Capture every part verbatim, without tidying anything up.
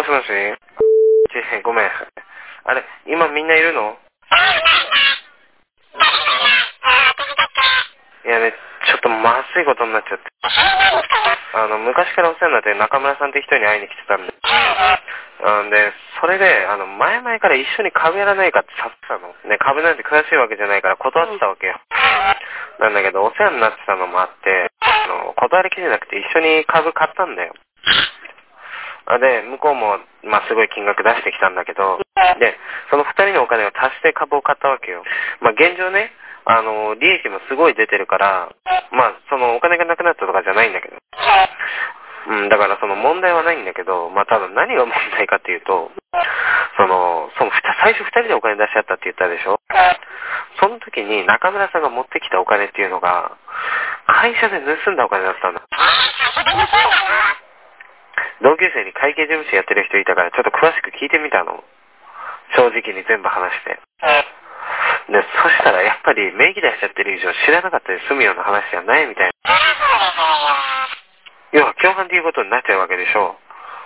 もしもしごめん。あれ、今みんないるの？いやね、ちょっとまずいことになっちゃって。あの、昔からお世話になってる中村さんって人に会いに来てたんで。うんで、それで、あの、前々から一緒に株やらないかって誘ってたの。ね、株なんて詳しいわけじゃないから断ってたわけよ。なんだけど、お世話になってたのもあって、あの、断りきれなくて一緒に株買ったんだよ。で、向こうも、まあ、すごい金額出してきたんだけど、で、その二人のお金を足して株を買ったわけよ。まあ、現状ね、あの、利益もすごい出てるから、まあ、そのお金がなくなったとかじゃないんだけど。うん、だからその問題はないんだけど、まあ、ただ何が問題かっていうと、その、その最初二人でお金出し合ったって言ったでしょ？その時に中村さんが持ってきたお金っていうのが、会社で盗んだお金だったんだ。同級生に会計事務所やってる人いたからちょっと詳しく聞いてみたの。正直に全部話して。で、そしたらやっぱり名義出しちゃってる以上知らなかったり済むような話じゃないみたいな。要は共犯っていうことになっちゃうわけでしょ。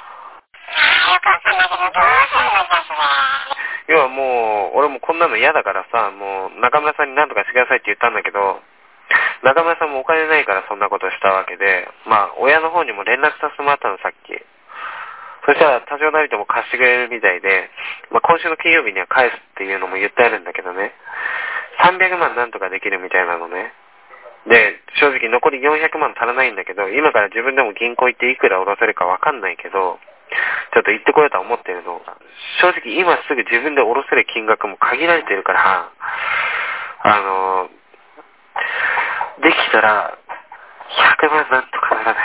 要はもう、俺もこんなの嫌だからさ、もう中村さんに何とかしてくださいって言ったんだけど、中村さんもお金ないからそんなことしたわけで、まあ親の方にも連絡させてもらったのさっき。そしたら多少なりとも貸してくれるみたいで、まあ今週の金曜日には返すっていうのも言ってあるんだけどね、さんびゃくまんなんとかできるみたいなのね。で、正直残りよんひゃくまん足らないんだけど、今から自分でも銀行行っていくら下ろせるかわかんないけど、ちょっと行ってこようとは思ってるの。正直今すぐ自分で下ろせる金額も限られてるから、あの、できたらひゃくまんなんとかならない。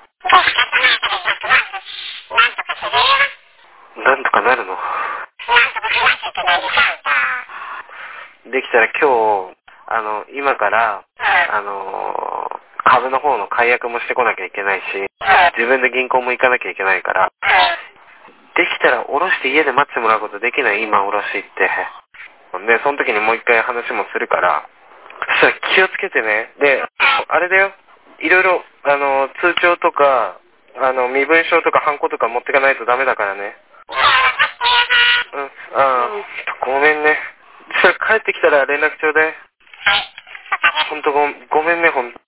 なんとかなるの。できたら今日、あの、今から、あの、株の方の解約もしてこなきゃいけないし、自分で銀行も行かなきゃいけないから、できたら下ろして家で待ってもらうことできない？今下ろしって。で、その時にもう一回話もするから、そしたら気をつけてね。で、あれだよ。いろいろ、あの、通帳とか、あの、身分証とかハンコとか持ってかないとダメだからね。うん、ああ、ごめんね。それ帰ってきたら連絡ちょうだい。ほんとご、ごめんね、ほんと。